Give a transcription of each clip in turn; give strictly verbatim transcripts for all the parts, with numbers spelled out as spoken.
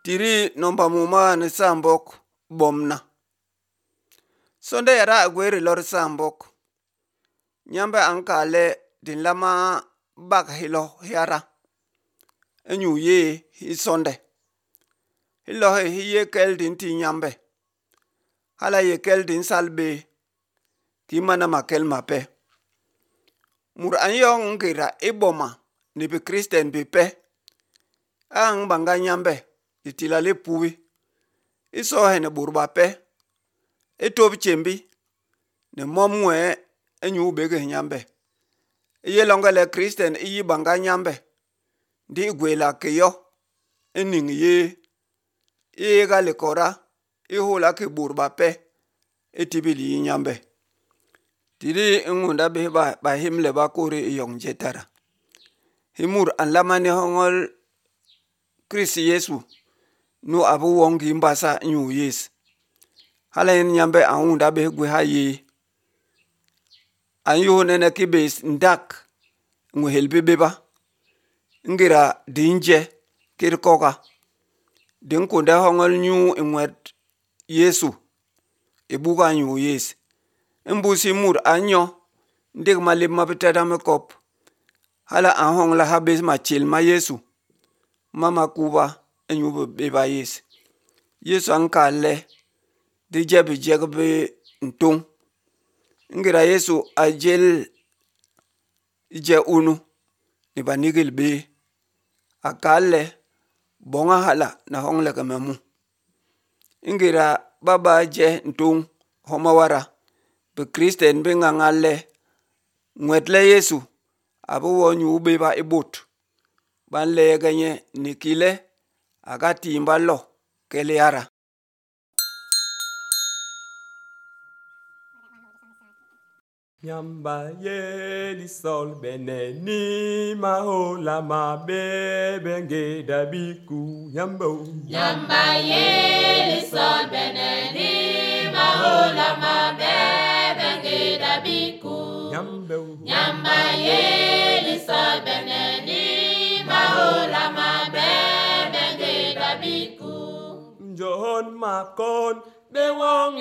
Tiri nomba muma ni sambok bomna. Sonde yara agweri lor sambok. Nyambe ankale din lama bak hilo yara. Enyu ye hi sonde. Hilo hi ye kel din ti nyambe. Hala ye kel din salbe. Ki mana makel mape. Mur anyong ngira iboma ni bi Kristen bi pe. Ang banga nyambe. Itila le puwi. Iso hene burba pe. Itob chembi. Ne momwe enyu bege nyambe. Iye longa le Kristen iyi banga nyambe. Di gwela kiyo. Ening ye. Iye gale kora. Ihula ki burba pe. Itibili nyambe. Tiri ngunda be ba, ba himle ba kore iyong jetara. Himur anlamani hongol Chris Yesu. Nu abu wongi mbasa nyu yes. Hala yin nyambe aunda be gwe haye. Anyu nene kibes ndak. Ngu helbi beba. Ngira dinje kirkoka. Dinkunda hongol nyu ingwet Yesu. Ibuka nyu yes. Mbusi mur anyo. Ndik malib mabitada mekop. Hala ahong la habes machil ma Yesu. Mama kuba. Enyu beba yes. Yesu ankale. Di jebi jegbe ntung. Ngira Yesu ajel je unu. Niba nigil be. Akale. Bonga hala na hong le kamemu. Ngira baba je ntung. Homawara. Be Kristen be ngangale. Ngwetle Yesu. Abu wonyu beba ibut. Ban le ganye nikile. Agati imbalo. Kele yara. Nyamba ye li sol bene ni mahola ma be benge dabiku nyambo. Nyamba ye li sol bene ni mahola ma be benge dabiku. Nyambo. Nyamba ye li sol bene ni mahola ma be benge dabiku. John makon be wong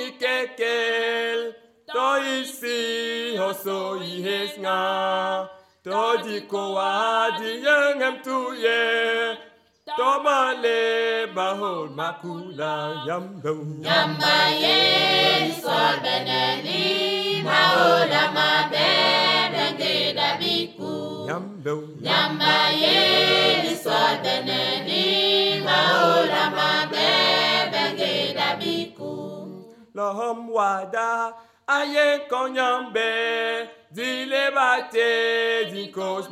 ikekel. To isi hoso ihes nga. To di ko adi yengem tuye. To male bahol makula yambo. Nyamba ye li sol bene ni mahola ma be benge dabiku. Yambo. Nyamba ye li sol bene ni mahola ma be benge dabiku. Lohom wada. Aye konyambe, dile bate, dinkos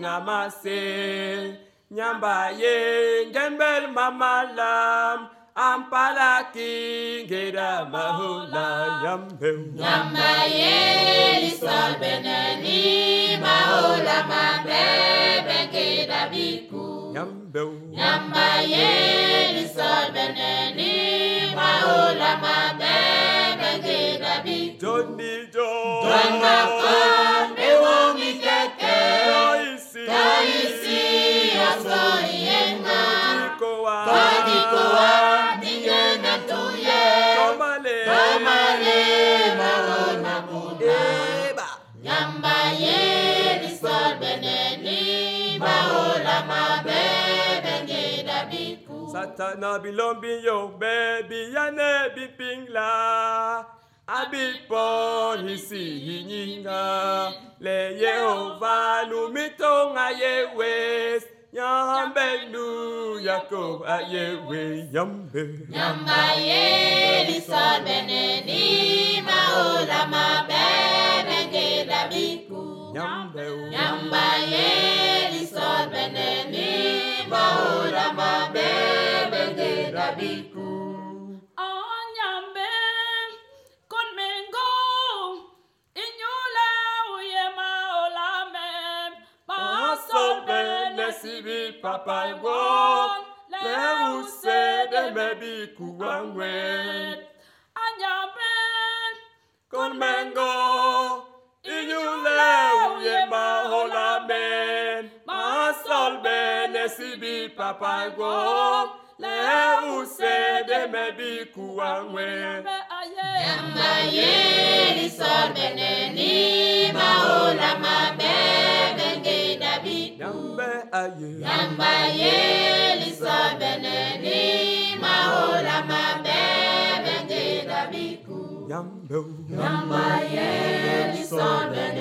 namase. Nyamba ye, gembel mamalam, ampalaki, geda mahola yambe. Nyamba ye, li sol bene ni, mahola mabe, benge dabiku. Yambe. Nyamba ye, li sol bene ni, mahola mabe, benge dabiku. Johnny John. John Makon, be wongi keke. Toisi. Toisi, aso yenga. Kodikoa. Kodikoa, dingena tuye. Tomale. Tomale, mahona kuna. Eba. Nyamba ye, li sol bene ni, mahola mabe, benge dabiku. Satana bilombi yo baby yane bipingla. Abipon hisi hinyinga. Le Yehova numitonga yewes. Nyambe nu Yakob ayewe yambe. Nyamba ye, li sol bene ni, mahola mabe, benge dabiku. Yambe. Nyamba ye, li sol bene ni, mahola mabe, benge dabiku. Sibi papa go le use de mebi kuangwe Anyambe kon mengo inyule uye mahola men ma sol bene sibi papa go le use me biku wangwe. Yamba ye li sol beneni maola mabe benge dabiku. Yamba aye. Yamba ye li sol beneni maola mabe benge dabiku. Yamba. Yamba ye li sol beneni